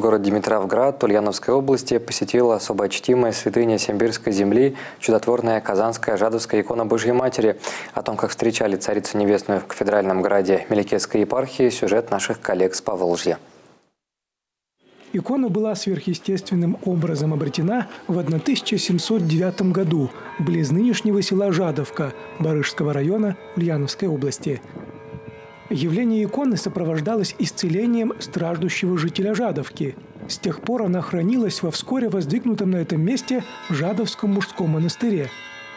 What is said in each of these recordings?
город Димитровград Ульяновской области посетила особо чтимая святыня Симбирской земли, чудотворная Казанская Жадовская икона Божьей Матери. О том, как встречали Царицу Небесную в кафедральном граде Меликесской епархии, сюжет наших коллег с Поволжья. Икона была сверхъестественным образом обретена в 1709 году близ нынешнего села Жадовка Барышского района Ульяновской области. Явление иконы сопровождалось исцелением страждущего жителя Жадовки. С тех пор она хранилась во вскоре воздвигнутом на этом месте Жадовском мужском монастыре.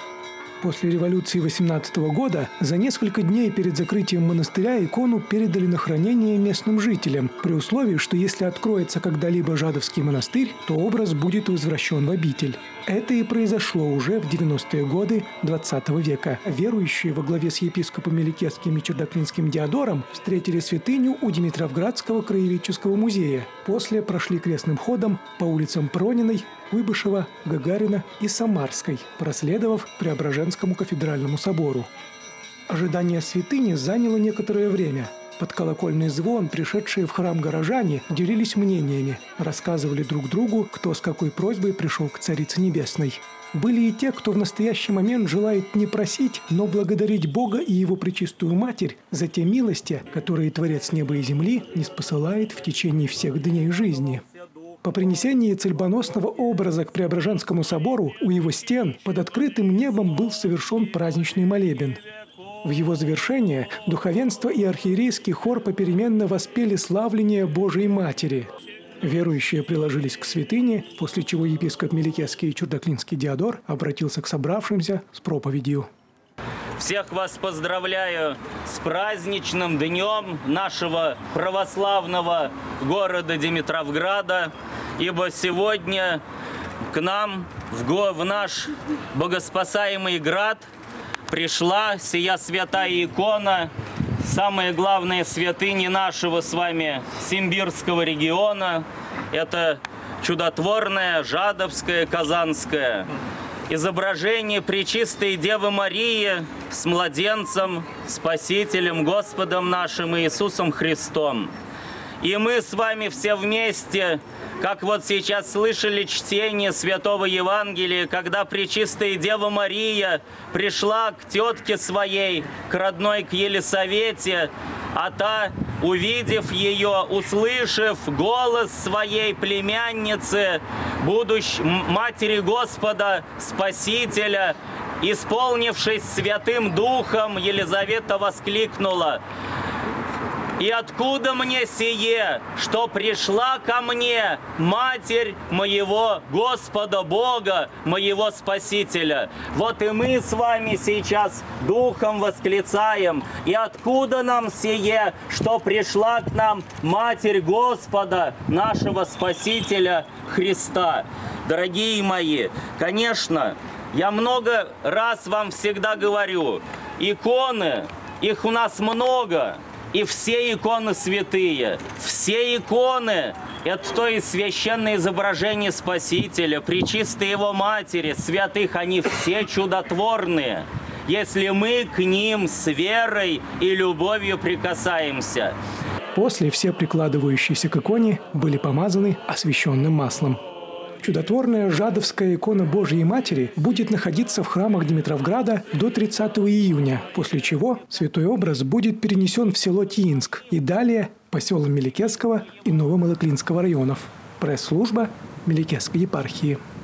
После революции 18 года за несколько дней перед закрытием монастыря икону передали на хранение местным жителям, при условии, что если откроется когда-либо Жадовский монастырь, то образ будет возвращен в обитель. Это и произошло уже в 90-е годы XX века. Верующие во главе с епископом Меликесским и Чердаклинским Диодором встретили святыню у Димитровградского краеведческого музея. После прошли крестным ходом по улицам Прониной, Куйбышева, Гагарина и Самарской, проследовав Преображенскому кафедральному собору. Ожидание святыни заняло некоторое время. Под колокольный звон пришедшие в храм горожане делились мнениями, рассказывали друг другу, кто с какой просьбой пришел к Царице Небесной. Были и те, кто в настоящий момент желает не просить, но благодарить Бога и Его Пречистую Матерь за те милости, которые Творец неба и земли ниспосылает в течение всех дней жизни. По принесении цельбоносного образа к Преображенскому собору у его стен под открытым небом был совершен праздничный молебен. В его завершение духовенство и архиерейский хор попеременно воспели славление Божией Матери. Верующие приложились к святыне, после чего епископ Меликесский и Чердаклинский Диодор обратился к собравшимся с проповедью. Всех вас поздравляю с праздничным днем нашего православного города Димитровграда, ибо сегодня к нам в наш богоспасаемый град пришла сия святая икона, самая главная святыня нашего с вами Симбирского региона. Это чудотворная Жадовская Казанская. Изображение Пречистой Девы Марии с младенцем, Спасителем, Господом нашим Иисусом Христом. И мы с вами все вместе, как вот сейчас слышали чтение Святого Евангелия, когда Пречистая Дева Мария пришла к тетке своей, к родной, к Елисавете, а та, увидев ее, услышав голос своей племянницы, будущей матери Господа, Спасителя, исполнившись Святым Духом, Елизавета воскликнула: «И откуда мне сие, что пришла ко мне Матерь моего Господа Бога, моего Спасителя?» Вот и мы с вами сейчас духом восклицаем: «И откуда нам сие, что пришла к нам Матерь Господа, нашего Спасителя Христа?» Дорогие мои, конечно, я много раз вам всегда говорю, иконы, их у нас много. И все иконы святые, все иконы – это то и священное изображение Спасителя, Пречистой Его Матери, святых, они все чудотворные, если мы к ним с верой и любовью прикасаемся. После все прикладывающиеся к иконе были помазаны освященным маслом. Чудотворная Жадовская икона Божьей Матери будет находиться в храмах Димитровграда до 30 июня, после чего святой образ будет перенесен в село Тиинск и далее по селам Меликесского и Новомалоклинского районов. Пресс-служба Меликесской епархии.